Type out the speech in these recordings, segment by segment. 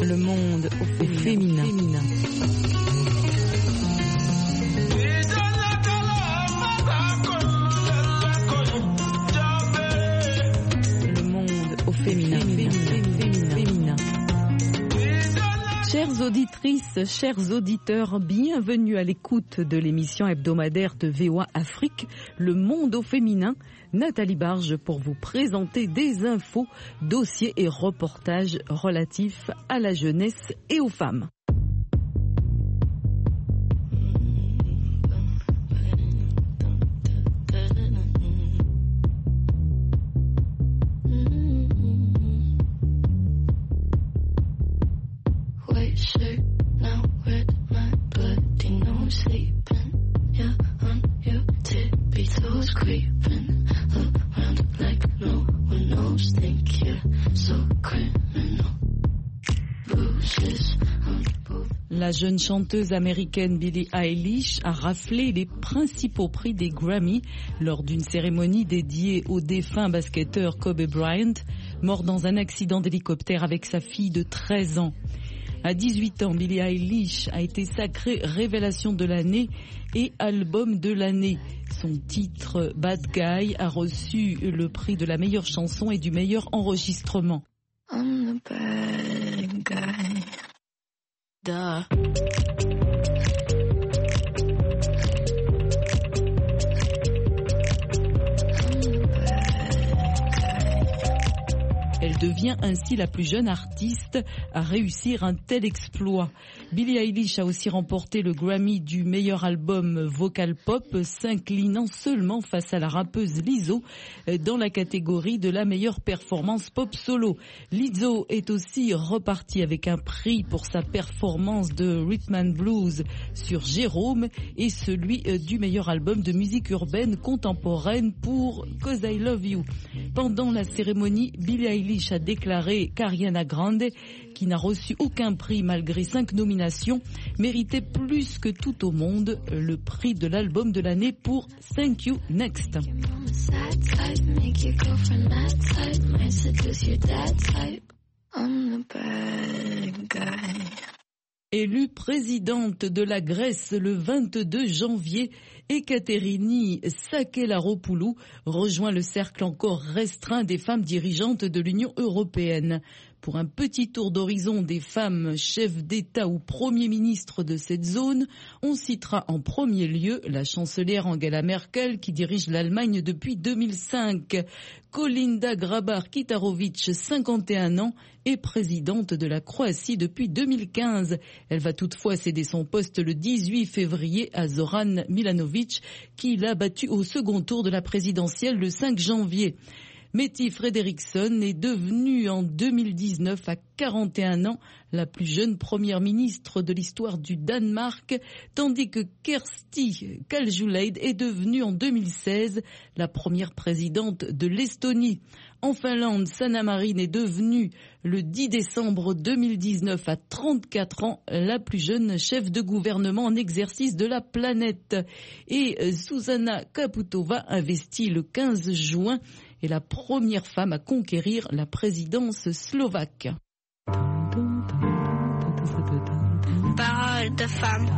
Le monde au féminin. Le monde au féminin. Chères auditrices, chers auditeurs, bienvenue à l'écoute de l'émission hebdomadaire de VOA Afrique, Le monde au féminin. Nathalie Barge pour vous présenter des infos, dossiers et reportages relatifs à la jeunesse et aux femmes. La jeune chanteuse américaine Billie Eilish a raflé les principaux prix des Grammy lors d'une cérémonie dédiée au défunt basketteur Kobe Bryant, mort dans un accident d'hélicoptère avec sa fille de 13 ans. À 18 ans, Billie Eilish a été sacrée révélation de l'année et album de l'année. Son titre Bad Guy a reçu le prix de la meilleure chanson et du meilleur enregistrement. I'm the bad guy. Duh. Elle devient ainsi la plus jeune artiste à réussir un tel exploit. Billie Eilish a aussi remporté le Grammy du meilleur album vocal pop, s'inclinant seulement face à la rappeuse Lizzo dans la catégorie de la meilleure performance pop solo. Lizzo est aussi repartie avec un prix pour sa performance de Rhythm and Blues sur Jérôme et celui du meilleur album de musique urbaine contemporaine pour Cause I Love You. Pendant la cérémonie, Billie Eilish a déclaré qu'Ariana Grande, qui n'a reçu aucun prix malgré 5 nominations, méritait plus que tout au monde le prix de l'album de l'année pour Thank You Next. Élue présidente de la Grèce le 22 janvier, Ekaterini Sakelaropoulou rejoint le cercle encore restreint des femmes dirigeantes de l'Union européenne. Pour un petit tour d'horizon des femmes chefs d'État ou premiers ministres de cette zone, on citera en premier lieu la chancelière Angela Merkel qui dirige l'Allemagne depuis 2005. Kolinda Grabar-Kitarović, 51 ans, est présidente de la Croatie depuis 2015. Elle va toutefois céder son poste le 18 février à Zoran Milanović, qui l'a battue au second tour de la présidentielle le 5 janvier. Mette Frederiksen est devenue en 2019 à 41 ans la plus jeune première ministre de l'histoire du Danemark, tandis que Kersti Kaljulaid est devenue en 2016 la première présidente de l'Estonie. En Finlande, Sanna Marin est devenue le 10 décembre 2019 à 34 ans la plus jeune chef de gouvernement en exercice de la planète. Et Zuzana Kaputova investit le 15 juin est la première femme à conquérir la présidence slovaque. Parole de femme.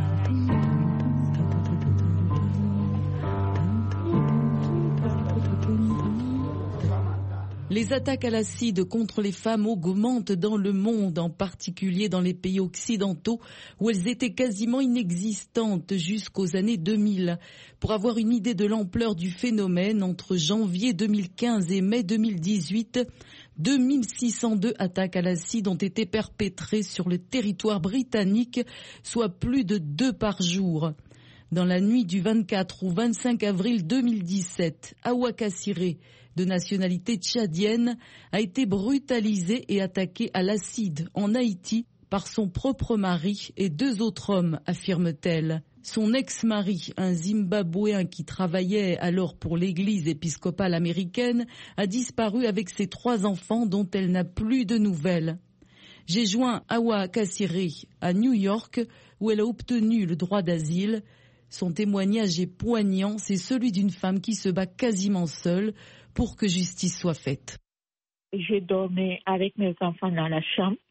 Les attaques à l'acide contre les femmes augmentent dans le monde, en particulier dans les pays occidentaux où elles étaient quasiment inexistantes jusqu'aux années 2000. Pour avoir une idée de l'ampleur du phénomène, entre janvier 2015 et mai 2018, 2602 attaques à l'acide ont été perpétrées sur le territoire britannique, soit plus de 2 par jour. Dans la nuit du 24 au 25 avril 2017, Awa Kassiré, de nationalité tchadienne, a été brutalisée et attaquée à l'acide en Haïti par son propre mari et 2 autres hommes, affirme-t-elle. Son ex-mari, un Zimbabwéen qui travaillait alors pour l'église épiscopale américaine, a disparu avec ses 3 enfants dont elle n'a plus de nouvelles. J'ai joint Awa Kassiré à New York où elle a obtenu le droit d'asile. Son témoignage est poignant, c'est celui d'une femme qui se bat quasiment seule pour que justice soit faite. Je dormais avec mes enfants dans la chambre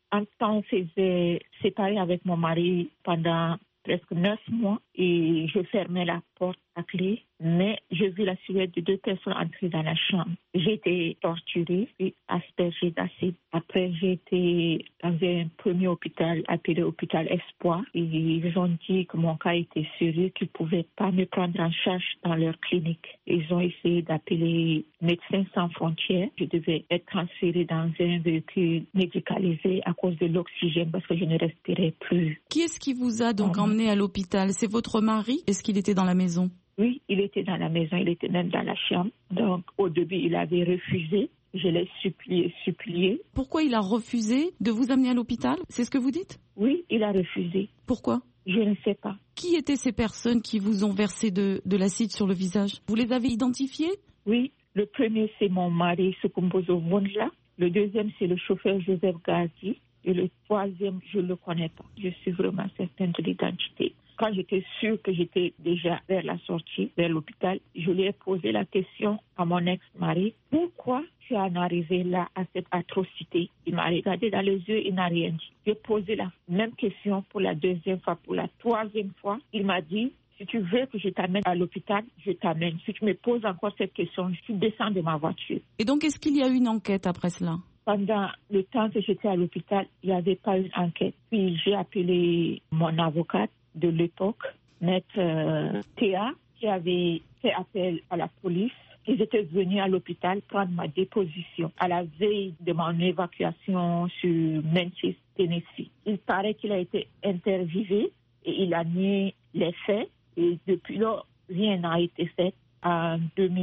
En temps, on s'est séparés avec mon mari pendant presque 9 mois et je fermais la porte à clé, mais j'ai vu la silhouette de 2 personnes entrer dans la chambre. J'ai été torturée et aspergée d'acide. Après, j'ai été dans un premier hôpital appelé Hôpital Espoir et ils ont dit que mon cas était sérieux, qu'ils ne pouvaient pas me prendre en charge dans leur clinique. Ils ont essayé d'appeler Médecins sans frontières. Je devais être transférée dans un véhicule médicalisé à cause de l'oxygène parce que je ne respirais plus. Qui est-ce qui vous a donc emmené à l'hôpital? C'est votre mari? Est-ce qu'il était dans la maison? Oui, il était dans la maison, il était même dans la chambre. Donc, au début, il avait refusé. Je l'ai supplié. Pourquoi il a refusé de vous amener à l'hôpital? C'est ce que vous dites? Oui, il a refusé. Pourquoi? Je ne sais pas. Qui étaient ces personnes qui vous ont versé de l'acide sur le visage? Vous les avez identifiées? Oui, le premier, c'est mon mari, Sukumbozo Wondla. Le deuxième, c'est le chauffeur Joseph Gazi. Et le troisième, je ne le connais pas. Je suis vraiment certaine de l'identité. Quand j'étais sûre que j'étais déjà vers la sortie, vers l'hôpital, je lui ai posé la question à mon ex-mari, pourquoi tu en es arrivé là à cette atrocité? Il m'a regardé dans les yeux, il n'a rien dit. J'ai posé la même question pour la deuxième fois, pour la troisième fois. Il m'a dit, si tu veux que je t'amène à l'hôpital, je t'amène. Si tu me poses encore cette question, je descends de ma voiture. Et donc, est-ce qu'il y a eu une enquête après cela? Pendant le temps que j'étais à l'hôpital, il n'y avait pas une enquête. Puis j'ai appelé mon avocate de l'époque, maître Théa, qui avait fait appel à la police. Ils étaient venus à l'hôpital prendre ma déposition à la veille de mon évacuation sur Memphis, Tennessee. Il paraît qu'il a été interviewé et il a nié les faits. Et depuis là, rien n'a été fait. En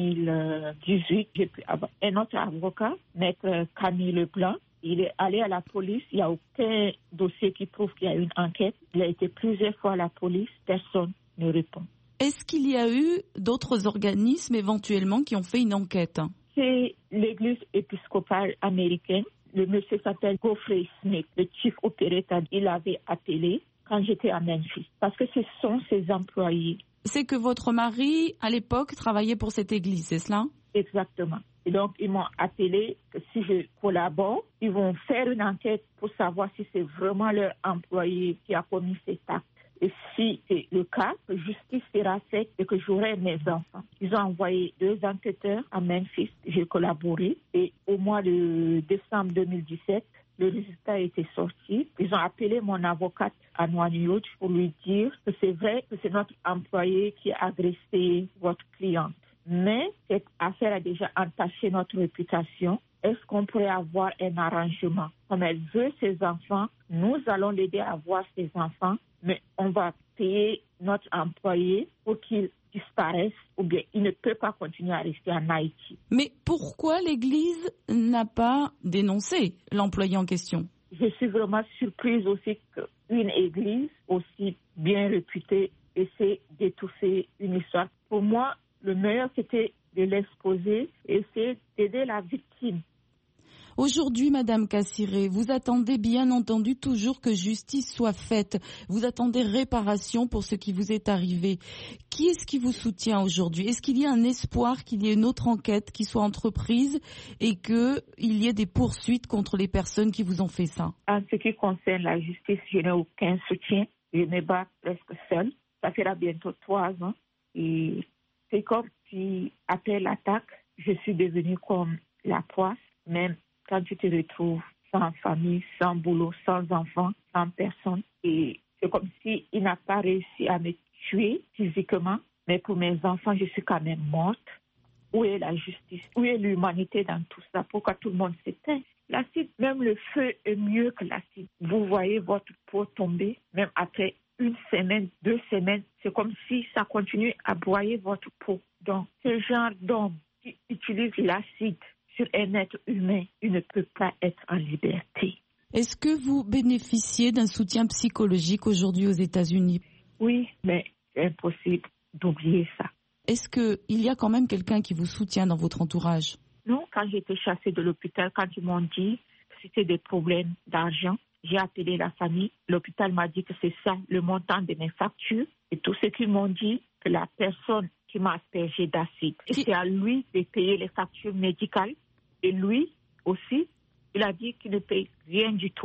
2018, j'ai pris un autre avocat, maître Camille Leblanc. Il est allé à la police, il n'y a aucun dossier qui prouve qu'il y a une enquête. Il a été plusieurs fois à la police, personne ne répond. Est-ce qu'il y a eu d'autres organismes éventuellement qui ont fait une enquête? C'est l'Église épiscopale américaine. Le monsieur s'appelle Geoffrey Smith, le chief operator. Il avait appelé quand j'étais à Memphis parce que ce sont ses employés. C'est que votre mari, à l'époque, travaillait pour cette église, c'est cela? Exactement. Et donc, ils m'ont appelé que si je collabore, ils vont faire une enquête pour savoir si c'est vraiment leur employé qui a commis cet acte. Et si c'est le cas, que justice sera faite et que j'aurai mes enfants. Ils ont envoyé 2 enquêteurs à Memphis. J'ai collaboré. Et au mois de décembre 2017, le résultat était sorti. Ils ont appelé mon avocate à Noignout pour lui dire que c'est vrai que c'est notre employé qui a agressé votre cliente. Mais cette affaire a déjà entaché notre réputation. Est-ce qu'on pourrait avoir un arrangement? Comme elle veut ses enfants, nous allons l'aider à avoir ses enfants, mais on va payer notre employé pour qu'il disparaisse ou bien il ne peut pas continuer à rester en Haïti. Mais pourquoi l'Église n'a pas dénoncé l'employé en question? Je suis vraiment surprise aussi qu'une Église aussi bien réputée essaie d'étouffer une histoire. Pour moi, le meilleur, c'était de l'exposer et essayer d'aider la victime. Aujourd'hui, Madame Kassiré, vous attendez bien entendu toujours que justice soit faite. Vous attendez réparation pour ce qui vous est arrivé. Qui est-ce qui vous soutient aujourd'hui? Est-ce qu'il y a un espoir qu'il y ait une autre enquête qui soit entreprise et qu'il y ait des poursuites contre les personnes qui vous ont fait ça? En ce qui concerne la justice, je n'ai aucun soutien. Je me bats presque seule. Ça fera bientôt 3 ans. Et c'est comme si, après l'attaque, je suis devenue comme la poisse, même quand tu te retrouves sans famille, sans boulot, sans enfants, sans personne. Et c'est comme s'il n'a pas réussi à me tuer physiquement, mais pour mes enfants, je suis quand même morte. Où est la justice? Où est l'humanité dans tout ça? Pourquoi tout le monde s'éteint? L'acide, même le feu est mieux que l'acide. Vous voyez votre peau tomber, même après 1 semaine, 2 semaines, c'est comme si ça continue à broyer votre peau. Donc, ce genre d'homme qui utilise l'acide sur un être humain, il ne peut pas être en liberté. Est-ce que vous bénéficiez d'un soutien psychologique aujourd'hui aux États-Unis? Oui, mais c'est impossible d'oublier ça. Est-ce qu'il y a quand même quelqu'un qui vous soutient dans votre entourage? Non, quand j'ai été chassée de l'hôpital, quand ils m'ont dit que c'était des problèmes d'argent, j'ai appelé la famille. L'hôpital m'a dit que c'est ça, le montant de mes factures. Et tout ce qu'ils m'ont dit, que la personne qui m'a aspergé d'acide, c'est à lui de payer les factures médicales. Et lui aussi, il a dit qu'il ne paye rien du tout.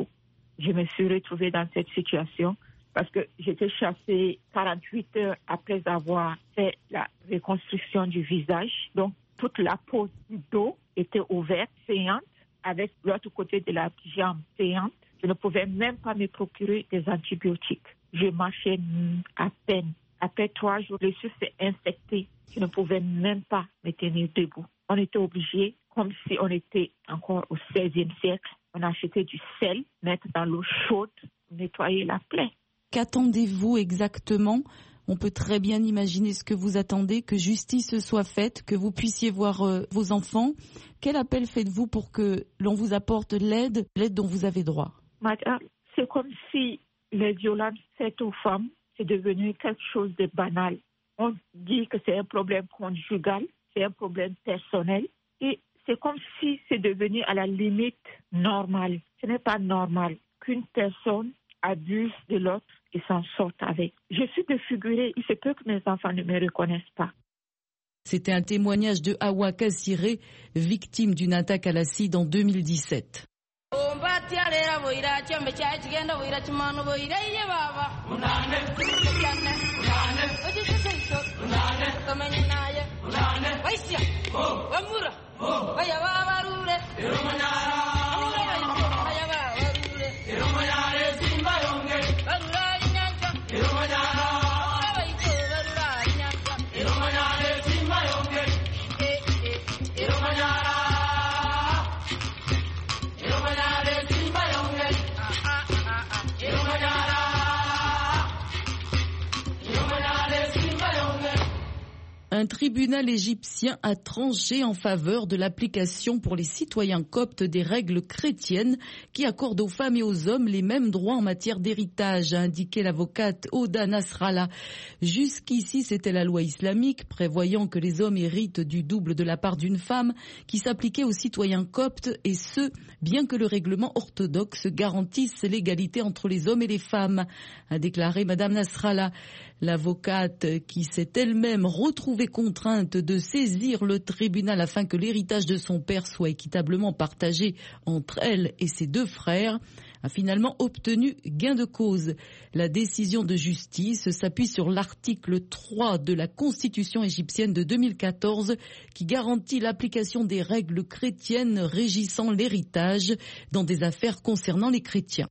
je me suis retrouvée dans cette situation parce que j'étais chassée 48 heures après avoir fait la reconstruction du visage. Donc, toute la peau du dos était ouverte, saignante, avec l'autre côté de la jambe saignante. Je ne pouvais même pas me procurer des antibiotiques. Je marchais à peine. Après 3 jours, le sucre s'est infecté. Je ne pouvais même pas me tenir debout. On était obligés, comme si on était encore au XVIe siècle, on achetait du sel, mettre dans l'eau chaude, nettoyer la plaie. Qu'attendez-vous exactement ? On peut très bien imaginer ce que vous attendez, que justice soit faite, que vous puissiez voir vos enfants. Quel appel faites-vous pour que l'on vous apporte l'aide dont vous avez droit ? Madame, c'est comme si les violences faites aux femmes, c'est devenu quelque chose de banal. On dit que c'est un problème conjugal, c'est un problème personnel, et c'est comme si c'est devenu à la limite normal. Ce n'est pas normal qu'une personne abuse de l'autre et s'en sorte avec. Je suis défigurée, il se peut que mes enfants ne me reconnaissent pas. C'était un témoignage de Hawa Kassiré, victime d'une attaque à l'acide en 2017. Un tribunal égyptien a tranché en faveur de l'application pour les citoyens coptes des règles chrétiennes qui accordent aux femmes et aux hommes les mêmes droits en matière d'héritage, a indiqué l'avocate Oda Nasrallah. Jusqu'ici, c'était la loi islamique prévoyant que les hommes héritent du double de la part d'une femme qui s'appliquait aux citoyens coptes, et ce, bien que le règlement orthodoxe garantisse l'égalité entre les hommes et les femmes, a déclaré Madame Nasrallah. L'avocate, qui s'est elle-même retrouvée contrainte de saisir le tribunal afin que l'héritage de son père soit équitablement partagé entre elle et ses 2 frères, a finalement obtenu gain de cause. La décision de justice s'appuie sur l'article 3 de la Constitution égyptienne de 2014 qui garantit l'application des règles chrétiennes régissant l'héritage dans des affaires concernant les chrétiens.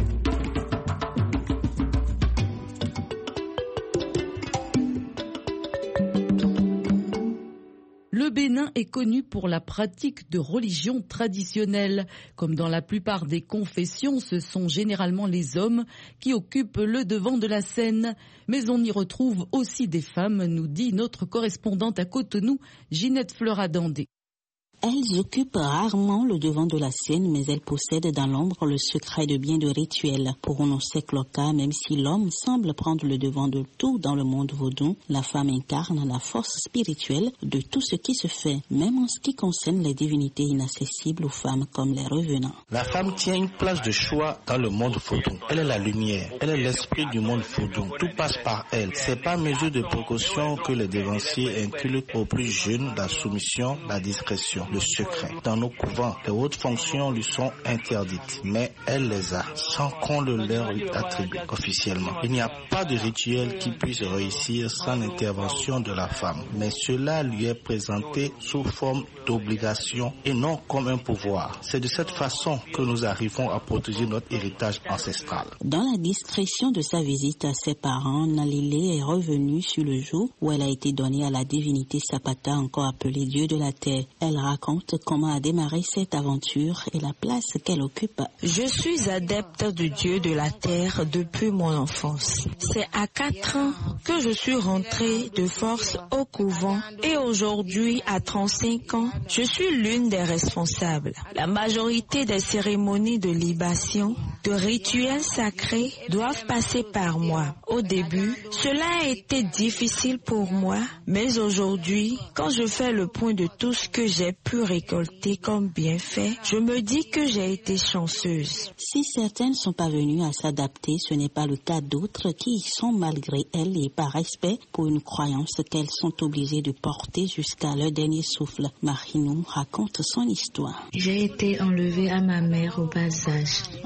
Le Bénin est connu pour la pratique de religions traditionnelles. Comme dans la plupart des confessions, ce sont généralement les hommes qui occupent le devant de la scène. Mais on y retrouve aussi des femmes, nous dit notre correspondante à Cotonou, Ginette Fleuradandé. Elles occupent rarement le devant de la scène, mais elles possèdent dans l'ombre le secret de bien de rituels. Pour Onosek Loka, même si l'homme semble prendre le devant de tout dans le monde vaudou, la femme incarne la force spirituelle de tout ce qui se fait, même en ce qui concerne les divinités inaccessibles aux femmes comme les revenants. La femme tient une place de choix dans le monde vaudou. Elle est la lumière, elle est l'esprit du monde vaudou. Tout passe par elle. C'est par mesure de précaution que les dévanciers inculquent aux plus jeunes la soumission, la discrétion, le secret. Dans nos couvents, les hautes fonctions lui sont interdites, mais elle les a, sans qu'on le leur lui attribue officiellement. Il n'y a pas de rituel qui puisse réussir sans l'intervention de la femme, mais cela lui est présenté sous forme d'obligation et non comme un pouvoir. C'est de cette façon que nous arrivons à protéger notre héritage ancestral. Dans la discrétion de sa visite à ses parents, Nalilé est revenue sur le jour où elle a été donnée à la divinité Sapata, encore appelée Dieu de la Terre. Elle raconte comment a démarré cette aventure et la place qu'elle occupe. Je suis adepte du Dieu de la Terre depuis mon enfance. C'est à 4 ans que je suis rentrée de force au couvent et aujourd'hui, à 35 ans, je suis l'une des responsables. La majorité des cérémonies de libation, de rituels sacrés doivent passer par moi. Au début, cela a été difficile pour moi, mais aujourd'hui, quand je fais le point de tout ce que j'ai pu récolter comme bienfait, je me dis que j'ai été chanceuse. Si certaines sont parvenues à s'adapter, ce n'est pas le cas d'autres qui y sont malgré elles et par respect pour une croyance qu'elles sont obligées de porter jusqu'à leur dernier souffle. Marinou raconte son histoire. J'ai été enlevée à ma mère au bas âge. On m'a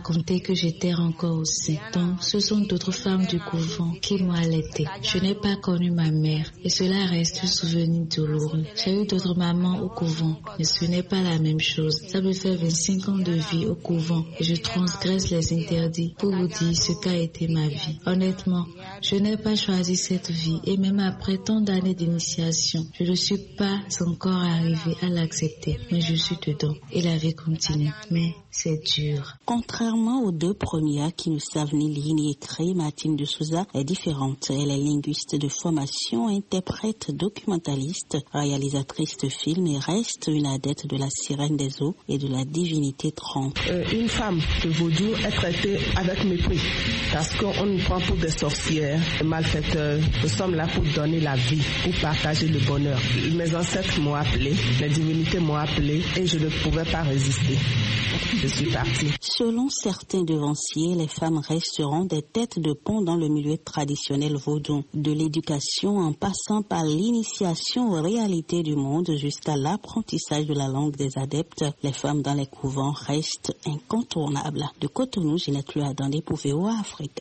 raconté que j'étais encore aussi. Donc, ce sont d'autres femmes du couvent qui m'ont allaitée. Je n'ai pas connu ma mère et cela reste un souvenir douloureux. J'ai eu d'autres mamans au couvent, mais ce n'est pas la même chose. Ça me fait 25 ans de vie au couvent et je transgresse les interdits pour vous dire ce qu'a été ma vie. Honnêtement, je n'ai pas choisi cette vie et même après tant d'années d'initiation, je ne suis pas encore arrivée à l'accepter, mais je suis dedans et la vie continue. Mais c'est dur. Contrairement aux deux premières qui ne savent ni lire ni écrire, Martine de Souza est différente. Elle est linguiste de formation, interprète, documentaliste, réalisatrice de films et reste une adepte de la sirène des eaux et de la divinité trompe. Une femme de vaudou est traitée avec mépris parce qu'on nous prend pour des sorcières, des malfaiteurs. Nous sommes là pour donner la vie, pour partager le bonheur. Mes ancêtres m'ont appelé, les divinités m'ont appelé et je ne pouvais pas résister. Je suis partie. Selon certains devanciers, les femmes resteront des têtes de pont dans le milieu traditionnel vaudou. De l'éducation en passant par l'initiation aux réalités du monde jusqu'à l'apprentissage de la langue des adeptes, les femmes dans les couvents restent incontournables. De Cotonou, Ginette Luadandé pour VOA Afrique.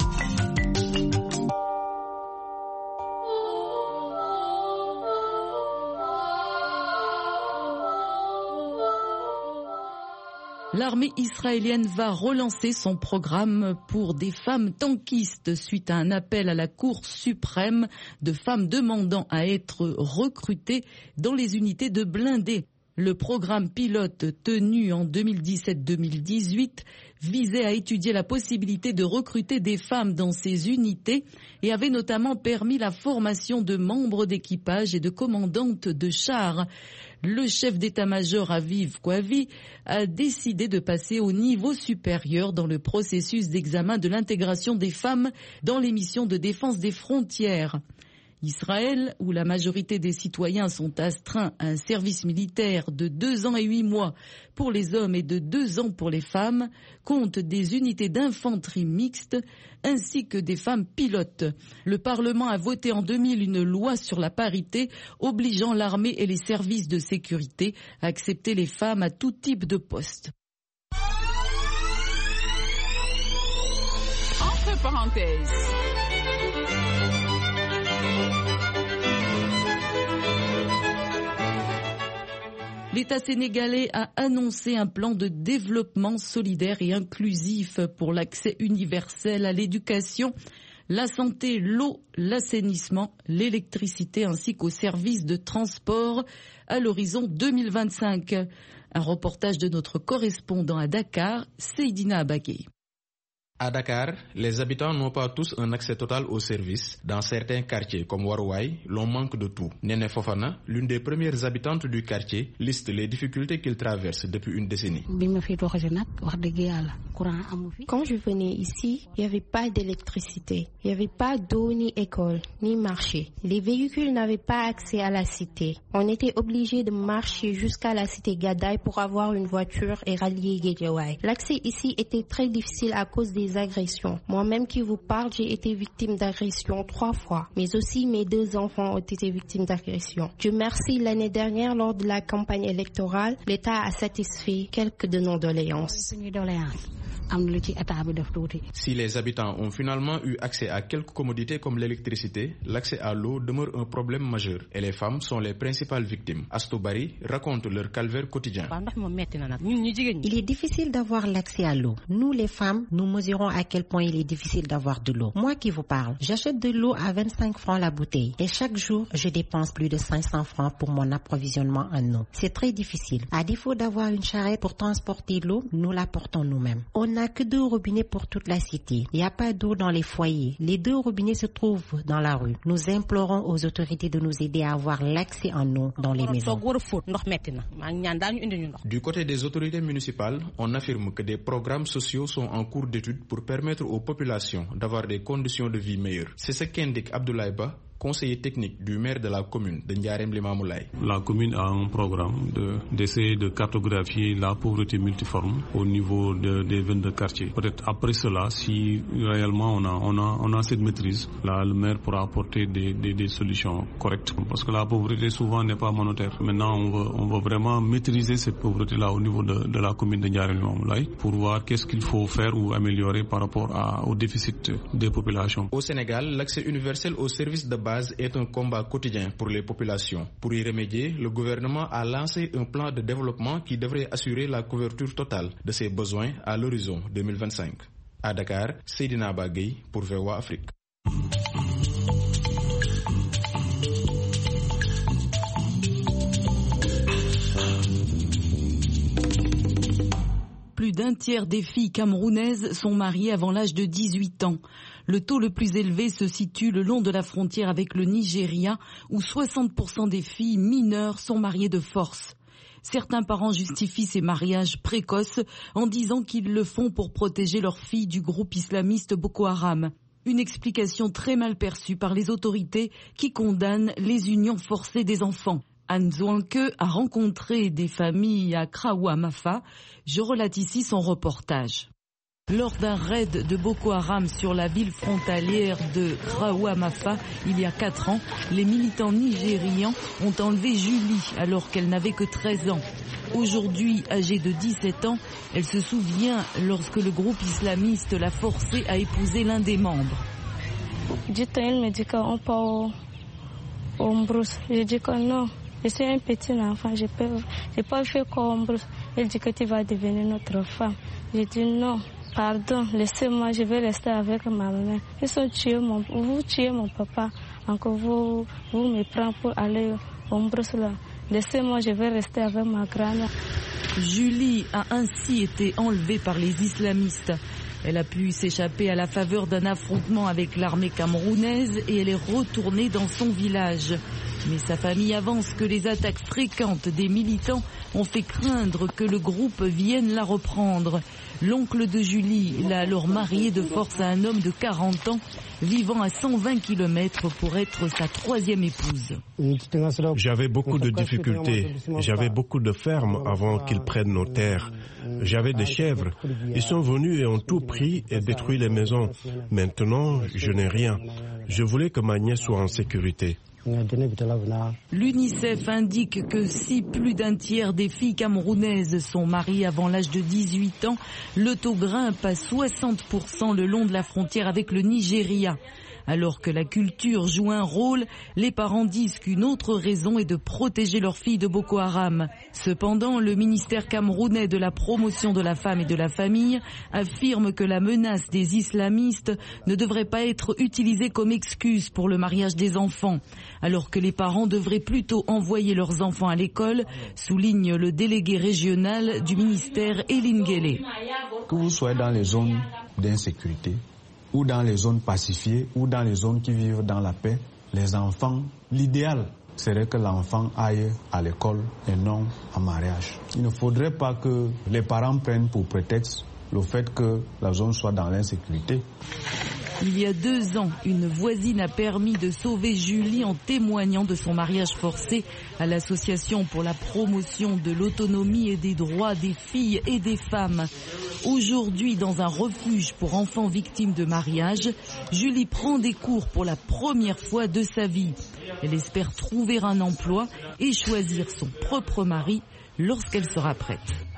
L'armée israélienne va relancer son programme pour des femmes tankistes suite à un appel à la Cour suprême de femmes demandant à être recrutées dans les unités de blindés. Le programme pilote tenu en 2017-2018 visait à étudier la possibilité de recruter des femmes dans ces unités et avait notamment permis la formation de membres d'équipage et de commandantes de chars. Le chef d'état-major Aviv Koavi a décidé de passer au niveau supérieur dans le processus d'examen de l'intégration des femmes dans les missions de défense des frontières. Israël, où la majorité des citoyens sont astreints à un service militaire de 2 ans et 8 mois pour les hommes et de 2 ans pour les femmes, compte des unités d'infanterie mixte ainsi que des femmes pilotes. Le Parlement a voté en 2000 une loi sur la parité obligeant l'armée et les services de sécurité à accepter les femmes à tout type de poste. Entre parenthèses. L'État sénégalais a annoncé un plan de développement solidaire et inclusif pour l'accès universel à l'éducation, la santé, l'eau, l'assainissement, l'électricité ainsi qu'aux services de transport à l'horizon 2025. Un reportage de notre correspondant à Dakar, Seydina Abagé. À Dakar, les habitants n'ont pas tous un accès total aux services. Dans certains quartiers comme Warouaï, l'on manque de tout. Néné Fofana, l'une des premières habitantes du quartier, liste les difficultés qu'ils traversent depuis une décennie. Quand je venais ici, il n'y avait pas d'électricité, il n'y avait pas d'eau, ni école, ni marché. Les véhicules n'avaient pas accès à la cité. On était obligé de marcher jusqu'à la cité Gadaï pour avoir une voiture et rallier Guédiawaye. L'accès ici était très difficile à cause des agressions. Moi-même qui vous parle, j'ai été victime d'agression 3 fois. Mais aussi mes 2 enfants ont été victimes d'agression. Dieu merci, l'année dernière, lors de la campagne électorale, l'État a satisfait quelques de nos doléances. Si les habitants ont finalement eu accès à quelques commodités comme l'électricité, l'accès à l'eau demeure un problème majeur et les femmes sont les principales victimes. Astobari raconte leur calvaire quotidien. Il est difficile d'avoir l'accès à l'eau. Nous les femmes, nous mesurons à quel point il est difficile d'avoir de l'eau. Moi qui vous parle, j'achète de l'eau à 25 francs la bouteille et chaque jour, je dépense plus de 500 francs pour mon approvisionnement en eau. C'est très difficile. À défaut d'avoir une charrette pour transporter l'eau, nous la portons nous-mêmes. On n'a que 2 robinets pour toute la cité. Il n'y a pas d'eau dans les foyers. Les 2 robinets se trouvent dans la rue. Nous implorons aux autorités de nous aider à avoir l'accès en eau dans les maisons. Du côté des autorités municipales, on affirme que des programmes sociaux sont en cours d'étude pour permettre aux populations d'avoir des conditions de vie meilleures. C'est ce qu'indique Abdoulaye Ba, conseiller technique du maire de la commune de Ndiarème Limamoulaye. La commune a un programme d'essayer de cartographier la pauvreté multiforme au niveau des 22 quartiers. Peut-être après cela, si réellement on a cette maîtrise, là le maire pourra apporter des solutions correctes. Parce que la pauvreté souvent n'est pas monétaire. Maintenant on veut vraiment maîtriser cette pauvreté-là au niveau de la commune de Ndiarème Limamoulaye pour voir qu'est-ce qu'il faut faire ou améliorer par rapport au déficit des populations. Au Sénégal, l'accès universel aux services de base est un combat quotidien pour les populations. Pour y remédier, le gouvernement a lancé un plan de développement qui devrait assurer la couverture totale de ses besoins à l'horizon 2025. À Dakar, Seydina Bagay pour VOA Afrique. Plus d'un tiers des filles camerounaises sont mariées avant l'âge de 18 ans. Le taux le plus élevé se situe le long de la frontière avec le Nigeria, où 60% des filles mineures sont mariées de force. Certains parents justifient ces mariages précoces en disant qu'ils le font pour protéger leurs filles du groupe islamiste Boko Haram. Une explication très mal perçue par les autorités qui condamnent les unions forcées des enfants. Anne Zouanke a rencontré des familles à Kraouamafa. Je relate ici son reportage. Lors d'un raid de Boko Haram sur la ville frontalière de Kraouamafa, il y a 4 ans, les militants nigérians ont enlevé Julie alors qu'elle n'avait que 13 ans. Aujourd'hui, âgée de 17 ans, elle se souvient lorsque le groupe islamiste l'a forcée à épouser l'un des membres. Du temps, il me dit qu'on part au Mbrousse. Je dis que non. Je suis un petit enfant, je n'ai pas fait comme Bruce. Il dit que tu vas devenir notre femme. Je dis non, pardon, laissez-moi, je vais rester avec ma mère. Vous tuez mon papa, encore vous me prenez pour aller au Bruce là. Laissez-moi, je vais rester avec ma grand-mère. Julie a ainsi été enlevée par les islamistes. Elle a pu s'échapper à la faveur d'un affrontement avec l'armée camerounaise et elle est retournée dans son village. Mais sa famille avance que les attaques fréquentes des militants ont fait craindre que le groupe vienne la reprendre. L'oncle de Julie l'a alors mariée de force à un homme de 40 ans, vivant à 120 km pour être sa 3e épouse. J'avais beaucoup de difficultés. J'avais beaucoup de fermes avant qu'ils prennent nos terres. J'avais des chèvres. Ils sont venus et ont tout pris et détruit les maisons. Maintenant, je n'ai rien. Je voulais que ma nièce soit en sécurité. L'UNICEF indique que si plus d'un tiers des filles camerounaises sont mariées avant l'âge de 18 ans, le taux grimpe à 60% le long de la frontière avec le Nigeria. Alors que la culture joue un rôle, les parents disent qu'une autre raison est de protéger leurs filles de Boko Haram. Cependant, le ministère camerounais de la promotion de la femme et de la famille affirme que la menace des islamistes ne devrait pas être utilisée comme excuse pour le mariage des enfants, alors que les parents devraient plutôt envoyer leurs enfants à l'école, souligne le délégué régional du ministère Eline Guélé. Que vous soyez dans les zones d'insécurité, ou dans les zones pacifiées, ou dans les zones qui vivent dans la paix, les enfants, l'idéal serait que l'enfant aille à l'école et non en mariage. Il ne faudrait pas que les parents prennent pour prétexte le fait que la zone soit dans l'insécurité. Il y a 2 ans, une voisine a permis de sauver Julie en témoignant de son mariage forcé à l'Association pour la promotion de l'autonomie et des droits des filles et des femmes. Aujourd'hui, dans un refuge pour enfants victimes de mariage, Julie prend des cours pour la première fois de sa vie. Elle espère trouver un emploi et choisir son propre mari lorsqu'elle sera prête.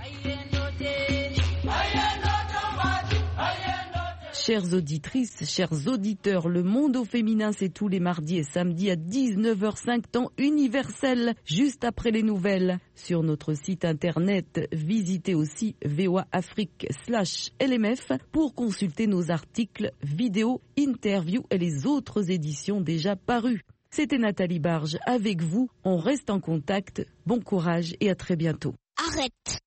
Chères auditrices, chers auditeurs, le monde au féminin, c'est tous les mardis et samedis à 19h05, temps universel, juste après les nouvelles. Sur notre site internet, visitez aussi voaafrique.com/LMF pour consulter nos articles, vidéos, interviews et les autres éditions déjà parues. C'était Nathalie Barge avec vous. On reste en contact. Bon courage et à très bientôt. Arrête!